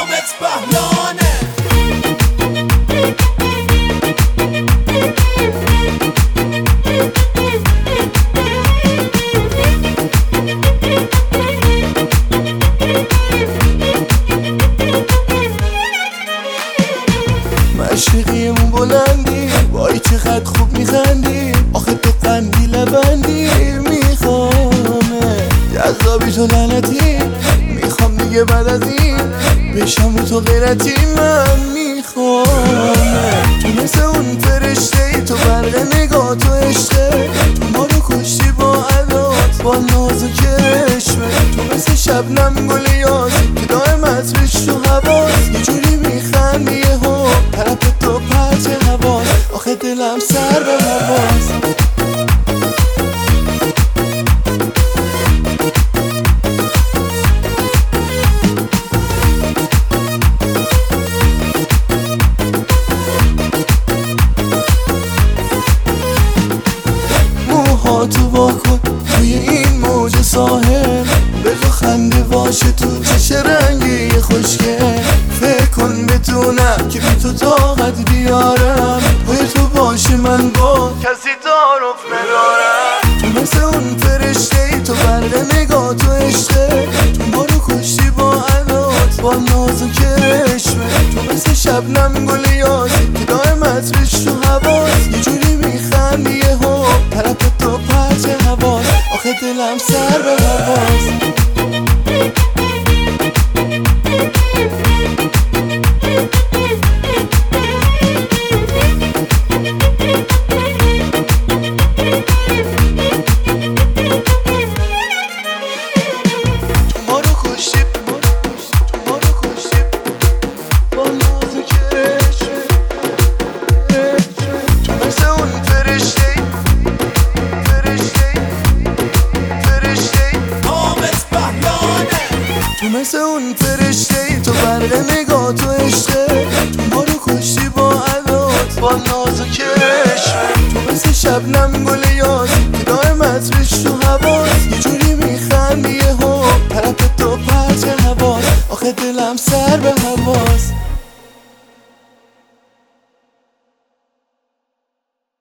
حامد بهلانه. مشرقیمون بلندی، وای چقدر خوب میخندی، آخه تو قندی لبندی میخوامه جذابی تو لعنتی، میخوام دیگه بعد از این بشم رو تو غیرتی، من میخوامه تو مثل اون فرشته ای، تو برق نگاه تو عشقه، تو ما رو کشتی با عدات با ناز و کرشمه، تو مثل شبنم گل یاسی که دائم عطرش تو حواس، یه جوری میخندی یهو طرف تو پرچ حواس، آخه دلم سر به حواس. موهاتو واکن توی این موج ساحل، بگو خنده باشه تو چه رنگی خوشگل، فکر کن بتونم که بی تو طاقت بیارم، پای تو باشه من با کسی تعارف ندارم، تو مثل اون فرشته ای، تو برق نگاه تو عشقه، تو ما رو کشتی با عدات با ناز و کرشمه، تو مثل شبنم گل یاسی که دائم عطرش تو حواس، یه جوری میخندی یهو طرف تو پرچ حواس، آخه دلم سر به حواس. تو مثل اون فرشته ای، تو برق نگاه تو عشقه، تو ما رو کشتی با عدات با ناز و کرشمه، تو مثل شبنم گل یاسی که دائم عطرش تو حواس، یه جوری